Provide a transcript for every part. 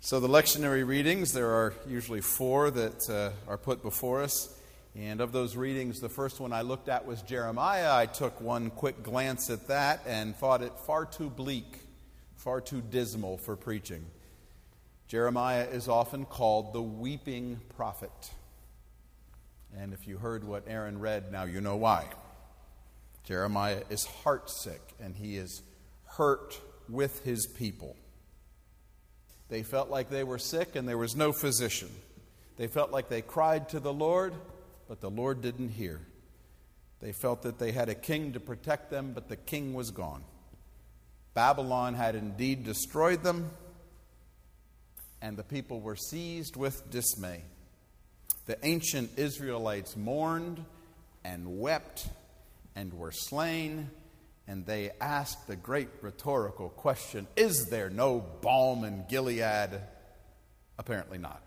So the lectionary readings, there are usually four that are put before us. And of those readings, the first one I looked at was Jeremiah. I took one quick glance at that and thought it far too bleak, far too dismal for preaching. Jeremiah is often called the weeping prophet. And if you heard what Aaron read, now you know why. Jeremiah is heartsick and he is hurt with his people. They felt like they were sick and there was no physician. They felt like they cried to the Lord, but the Lord didn't hear. They felt that they had a king to protect them, but the king was gone. Babylon had indeed destroyed them, and the people were seized with dismay. The ancient Israelites mourned and wept and were slain, and they asked the great rhetorical question, is there no balm in Gilead? Apparently not.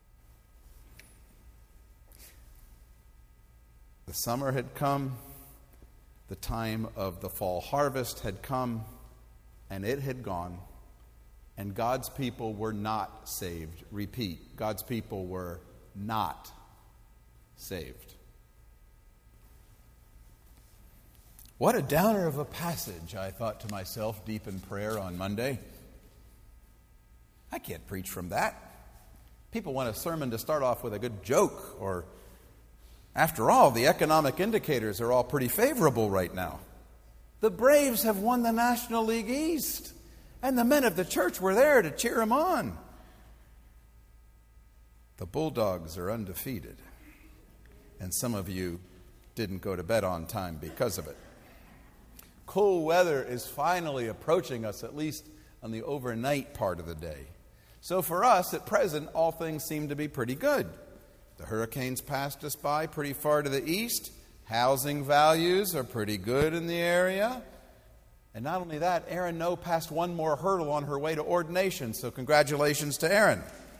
The summer had come, the time of the fall harvest had come, and it had gone, and God's people were not saved. Repeat, God's people were not saved. What a downer of a passage, I thought to myself deep in prayer on Monday. I can't preach from that. People want a sermon to start off with a good joke, or after all, the economic indicators are all pretty favorable right now. The Braves have won the National League East, and the men of the church were there to cheer them on. The Bulldogs are undefeated, and some of you didn't go to bed on time because of it. Cool weather is finally approaching us, at least on the overnight part of the day. So for us, at present, all things seem to be pretty good. The hurricanes passed us by pretty far to the east. Housing values are pretty good in the area. And not only that, Erin No passed one more hurdle on her way to ordination, so congratulations to Erin.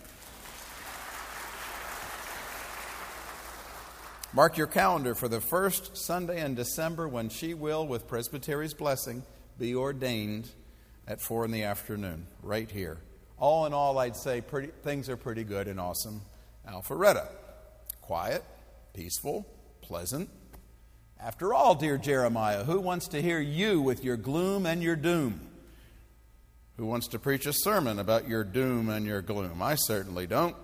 Mark your calendar for the first Sunday in December when she will, with Presbytery's blessing, be ordained at 4 p.m, right here. All in all, I'd say things are pretty good and awesome. Alpharetta. Quiet, peaceful, pleasant. After all, dear Jeremiah, who wants to hear you with your gloom and your doom? Who wants to preach a sermon about your doom and your gloom? I certainly don't.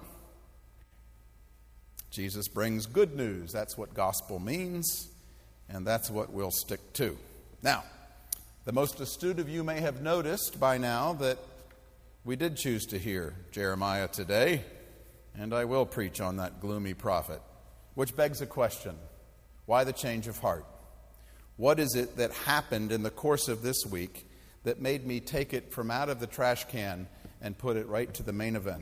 Jesus brings good news. That's what gospel means, and that's what we'll stick to. Now, the most astute of you may have noticed by now that we did choose to hear Jeremiah today, and I will preach on that gloomy prophet, which begs a question. Why the change of heart? What is it that happened in the course of this week that made me take it from out of the trash can and put it right to the main event?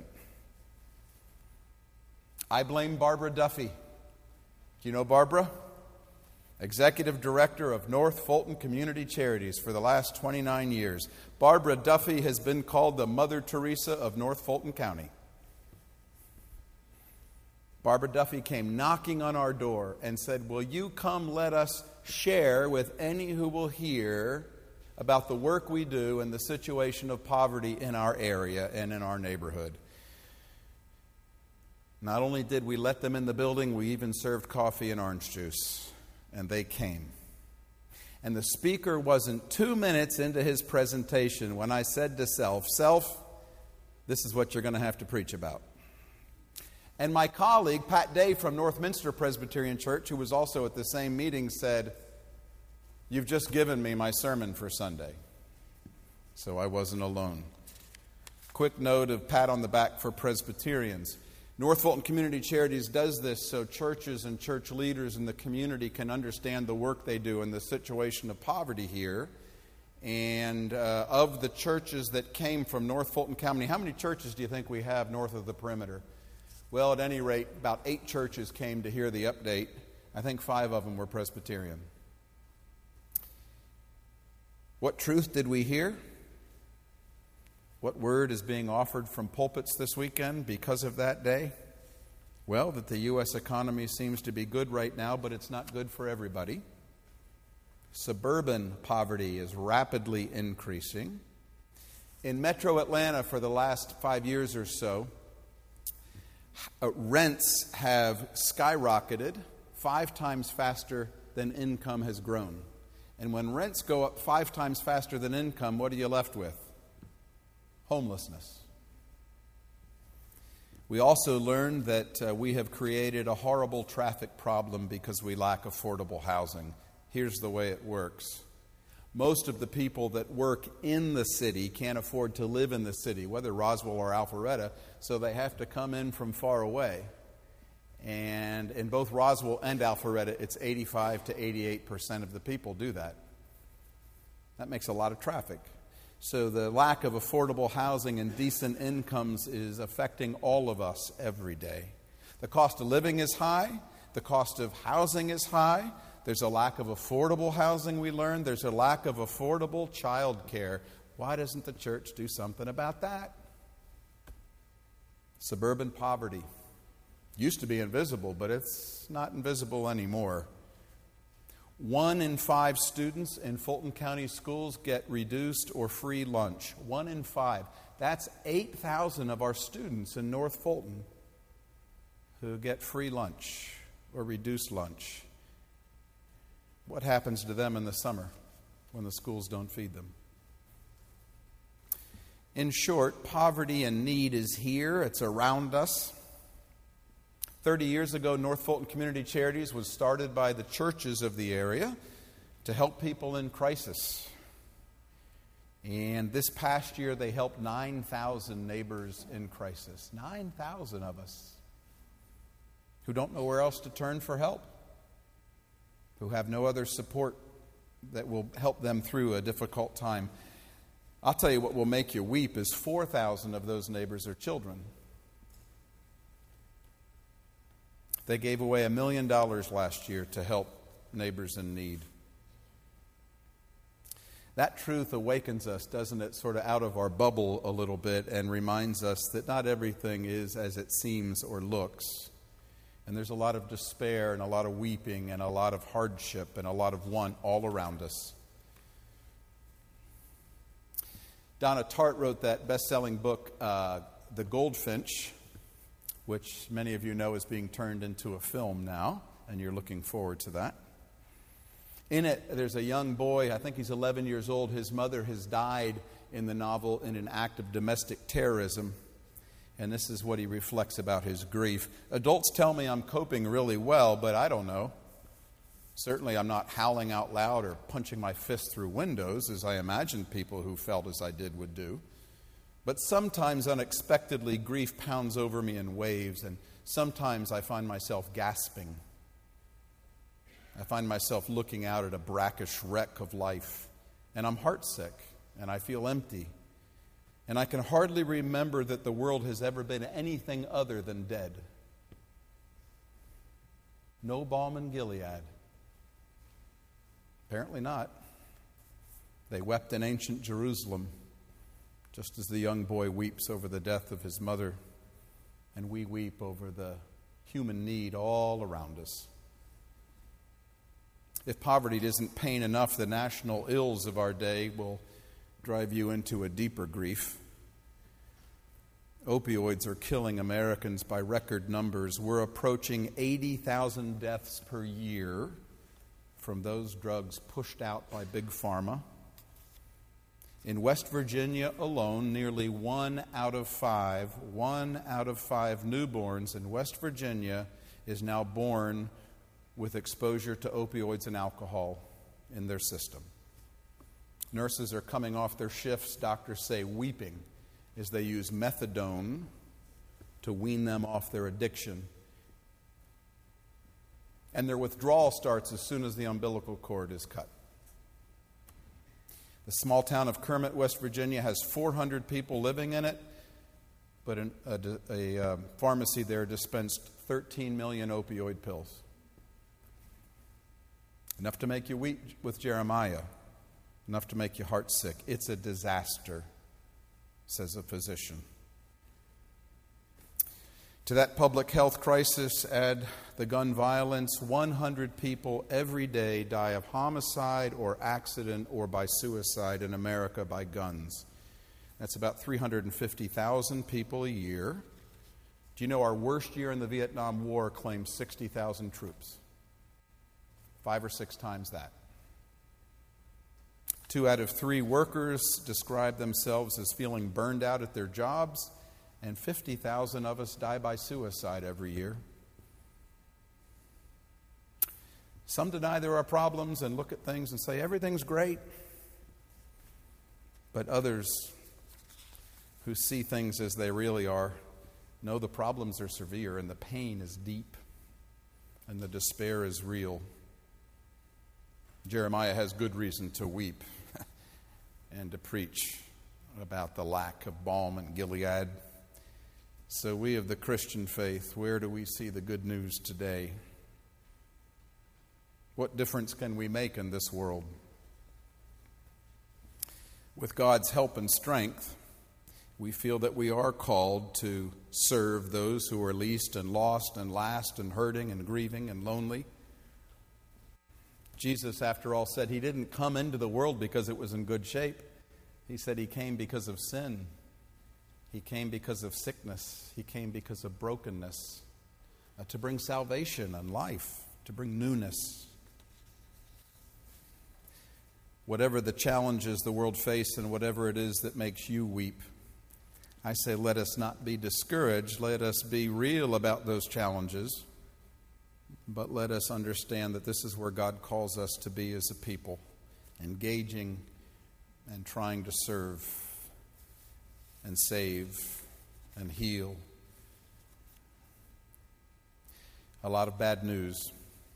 I blame Barbara Duffy. Do you know Barbara? Executive Director of North Fulton Community Charities for the last 29 years. Barbara Duffy has been called the Mother Teresa of North Fulton County. Barbara Duffy came knocking on our door and said, will you come let us share with any who will hear about the work we do and the situation of poverty in our area and in our neighborhood. Not only did we let them in the building, we even served coffee and orange juice, and they came. And the speaker wasn't 2 minutes into his presentation when I said to self, this is what you're going to have to preach about. And my colleague, Pat Day from Northminster Presbyterian Church, who was also at the same meeting, said, you've just given me my sermon for Sunday. So I wasn't alone. Quick note of pat on the back for Presbyterians. North Fulton Community Charities does this so churches and church leaders in the community can understand the work they do in the situation of poverty here. And of the churches that came from North Fulton County, how many churches do you think we have north of the perimeter? Well, at any rate, about 8 churches came to hear the update. I think 5 of them were Presbyterian. What truth did we hear? What word is being offered from pulpits this weekend because of that day? Well, that the U.S. economy seems to be good right now, but it's not good for everybody. Suburban poverty is rapidly increasing. In metro Atlanta for the last 5 years or so, rents have skyrocketed 5 times faster than income has grown. And when rents go up 5 times faster than income, what are you left with? Homelessness. We also learned that we have created a horrible traffic problem because we lack affordable housing. Here's the way it works. Most of the people that work in the city can't afford to live in the city, whether Roswell or Alpharetta, so they have to come in from far away. And in both Roswell and Alpharetta, it's 85 to 88% of the people do that. That makes a lot of traffic. So the lack of affordable housing and decent incomes is affecting all of us every day. The cost of living is high. The cost of housing is high. There's a lack of affordable housing, we learned. There's a lack of affordable child care. Why doesn't the church do something about that? Suburban poverty. Used to be invisible, but it's not invisible anymore. 1 in 5 students in Fulton County schools get reduced or free lunch. 1 in 5. That's 8,000 of our students in North Fulton who get free lunch or reduced lunch. What happens to them in the summer when the schools don't feed them? In short, poverty and need is here. It's around us. 30 years ago, North Fulton Community Charities was started by the churches of the area to help people in crisis. And this past year, they helped 9,000 neighbors in crisis. 9,000 of us who don't know where else to turn for help, who have no other support that will help them through a difficult time. I'll tell you what will make you weep is 4,000 of those neighbors are children. They gave away $1 million last year to help neighbors in need. That truth awakens us, doesn't it, sort of out of our bubble a little bit and reminds us that not everything is as it seems or looks. And there's a lot of despair and a lot of weeping and a lot of hardship and a lot of want all around us. Donna Tartt wrote that best-selling book, The Goldfinch, which many of you know is being turned into a film now, and you're looking forward to that. In it, there's a young boy, I think he's 11 years old. His mother has died in the novel in an act of domestic terrorism, and this is what he reflects about his grief. Adults tell me I'm coping really well, but I don't know. Certainly I'm not howling out loud or punching my fist through windows, as I imagine people who felt as I did would do. But sometimes, unexpectedly, grief pounds over me in waves, and sometimes I find myself gasping. I find myself looking out at a brackish wreck of life, and I'm heartsick, and I feel empty. And I can hardly remember that the world has ever been anything other than dead. No balm in Gilead. Apparently not. They wept in ancient Jerusalem, just as the young boy weeps over the death of his mother, and we weep over the human need all around us. If poverty isn't pain enough, the national ills of our day will drive you into a deeper grief. Opioids are killing Americans by record numbers. We're approaching 80,000 deaths per year from those drugs pushed out by Big Pharma. In West Virginia alone, nearly 1 out of 5 newborns in West Virginia is now born with exposure to opioids and alcohol in their system. Nurses are coming off their shifts, doctors say weeping, as they use methadone to wean them off their addiction. And their withdrawal starts as soon as the umbilical cord is cut. The small town of Kermit, West Virginia, has 400 people living in it, but a pharmacy there dispensed 13 million opioid pills. Enough to make you weep with Jeremiah, enough to make you heartsick. It's a disaster, says a physician. To that public health crisis, add the gun violence. 100 people every day die of homicide or accident or by suicide in America by guns. That's about 350,000 people a year. Do you know our worst year in the Vietnam War claimed 60,000 troops? 5 or 6 times that. 2 out of 3 workers describe themselves as feeling burned out at their jobs, and 50,000 of us die by suicide every year. Some deny there are problems and look at things and say everything's great. But others who see things as they really are know the problems are severe and the pain is deep and the despair is real. Jeremiah has good reason to weep and to preach about the lack of balm in Gilead. So we of the Christian faith, where do we see the good news today? What difference can we make in this world? With God's help and strength, we feel that we are called to serve those who are least and lost and last and hurting and grieving and lonely. Jesus, after all, said he didn't come into the world because it was in good shape. He said he came because of sin. He came because of sickness. He came because of brokenness, to bring salvation and life, to bring newness. Whatever the challenges the world faces and whatever it is that makes you weep, I say let us not be discouraged. Let us be real about those challenges. But let us understand that this is where God calls us to be as a people, engaging and trying to serve and save and heal. A lot of bad news.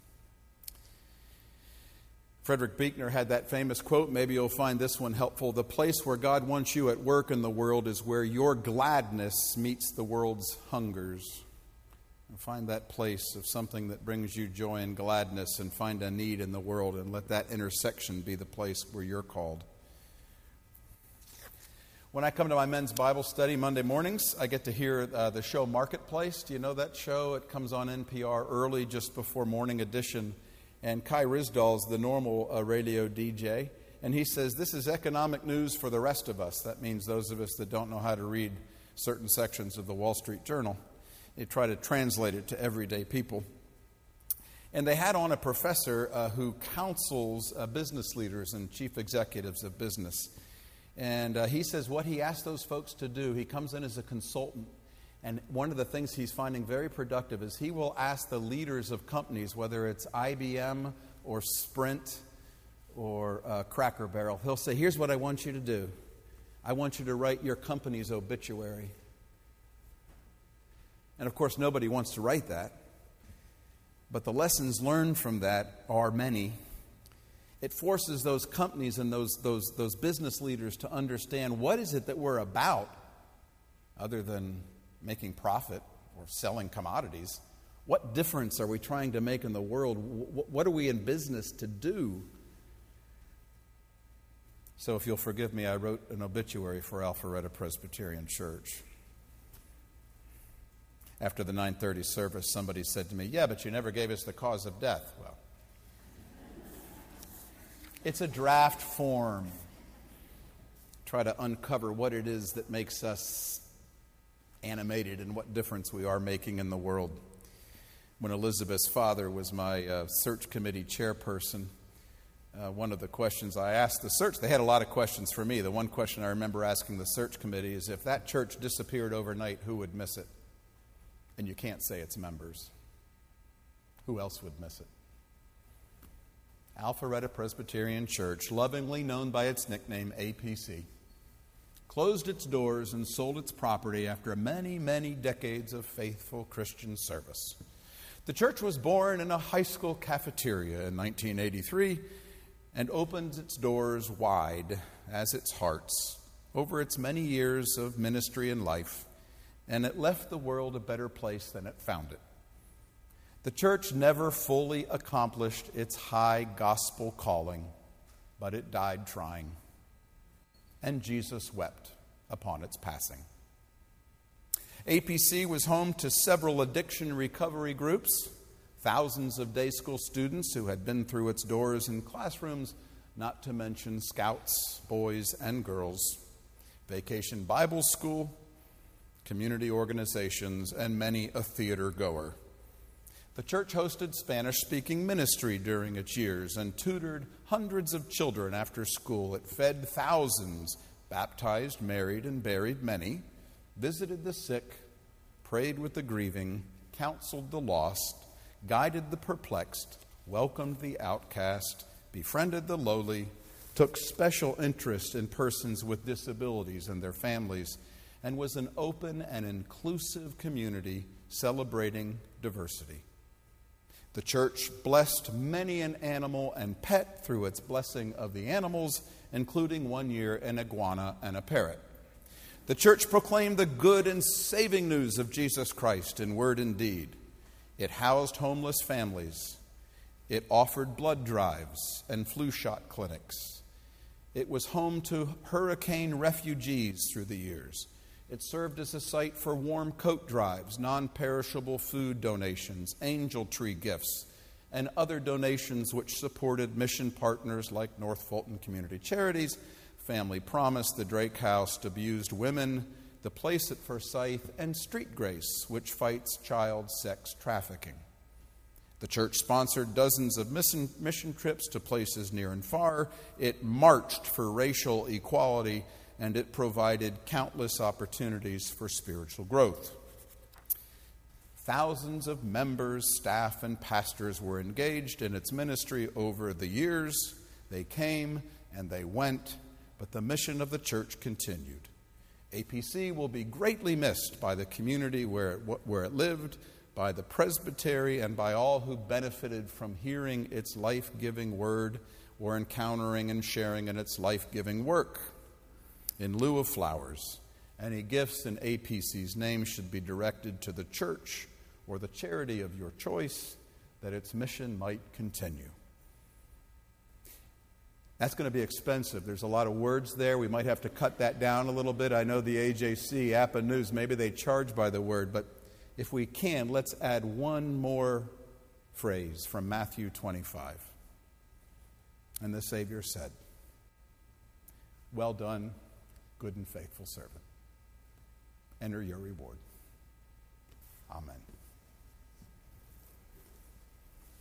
Frederick Buechner had that famous quote, maybe you'll find this one helpful: the place where God wants you at work in the world is where your gladness meets the world's hungers. And find that place of something that brings you joy and gladness, and find a need in the world, and let that intersection be the place where you're called. When I come to my men's Bible study Monday mornings, I get to hear the show Marketplace. Do you know that show? It comes on NPR early, just before morning edition. And Kai Risdahl's the normal radio DJ. And he says, this is economic news for the rest of us. That means those of us that don't know how to read certain sections of the Wall Street Journal. They try to translate it to everyday people. And they had on a professor who counsels business leaders and chief executives of business. And he says what he asked those folks to do, he comes in as a consultant. And one of the things he's finding very productive is he will ask the leaders of companies, whether it's IBM or Sprint or Cracker Barrel, he'll say, here's what I want you to do. I want you to write your company's obituary. And of course, nobody wants to write that. But the lessons learned from that are many. It forces those companies and those business leaders to understand what is it that we're about, other than making profit or selling commodities. What difference are we trying to make in the world? What are we in business to do? So if you'll forgive me, I wrote an obituary for Alpharetta Presbyterian Church. After the 9:30 service, somebody said to me, yeah, but you never gave us the cause of death. Well, it's a draft form. Try to uncover what it is that makes us animated and what difference we are making in the world. When Elizabeth's father was my search committee chairperson, one of the questions I asked the search, they had a lot of questions for me. The one question I remember asking the search committee is, if that church disappeared overnight, who would miss it? And you can't say it's members. Who else would miss it? Alpharetta Presbyterian Church, lovingly known by its nickname APC, closed its doors and sold its property after many, many decades of faithful Christian service. The church was born in a high school cafeteria in 1983 and opened its doors wide as its hearts over its many years of ministry and life, and it left the world a better place than it found it. The church never fully accomplished its high gospel calling, but it died trying. And Jesus wept upon its passing. APC was home to several addiction recovery groups, thousands of day school students who had been through its doors and classrooms, not to mention scouts, boys and girls, Vacation Bible School, community organizations, and many a theater goer. The church hosted Spanish-speaking ministry during its years and tutored hundreds of children after school. It fed thousands, baptized, married, and buried many, visited the sick, prayed with the grieving, counseled the lost, guided the perplexed, welcomed the outcast, befriended the lowly, took special interest in persons with disabilities and their families, and was an open and inclusive community celebrating diversity. The church blessed many an animal and pet through its blessing of the animals, including 1 year an iguana and a parrot. The church proclaimed the good and saving news of Jesus Christ in word and deed. It housed homeless families. It offered blood drives and flu shot clinics. It was home to hurricane refugees through the years. It served as a site for warm coat drives, non-perishable food donations, angel tree gifts, and other donations which supported mission partners like North Fulton Community Charities, Family Promise, the Drake House, Abused Women, the Place at Forsyth, and Street Grace, which fights child sex trafficking. The church sponsored dozens of mission trips to places near and far. It marched for racial equality, and it provided countless opportunities for spiritual growth. Thousands of members, staff, and pastors were engaged in its ministry over the years. They came and they went, but the mission of the church continued. APC will be greatly missed by the community where it lived, by the presbytery, and by all who benefited from hearing its life-giving word or encountering and sharing in its life-giving work. In lieu of flowers, any gifts in APC's name should be directed to the church or the charity of your choice, that its mission might continue. That's going to be expensive. There's a lot of words there. We might have to cut that down a little bit. I know the AJC, Appa News, maybe they charge by the word, but if we can, let's add one more phrase from Matthew 25. And the Savior said, "Well done, good and faithful servant. Enter your reward." Amen.